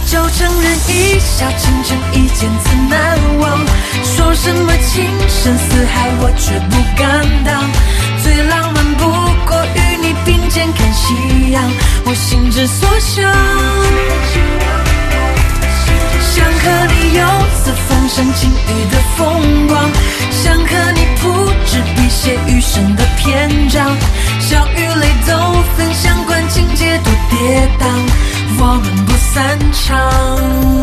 就承认一笑倾城，一见自难忘。说什么情深似海，我却不敢当。最浪漫不过与你并肩看夕阳，我心之所向。想和你游四风生晴雨的风光，想和你铺纸笔写余生的篇章。笑与泪都分享，管情节多跌宕，我们不散场。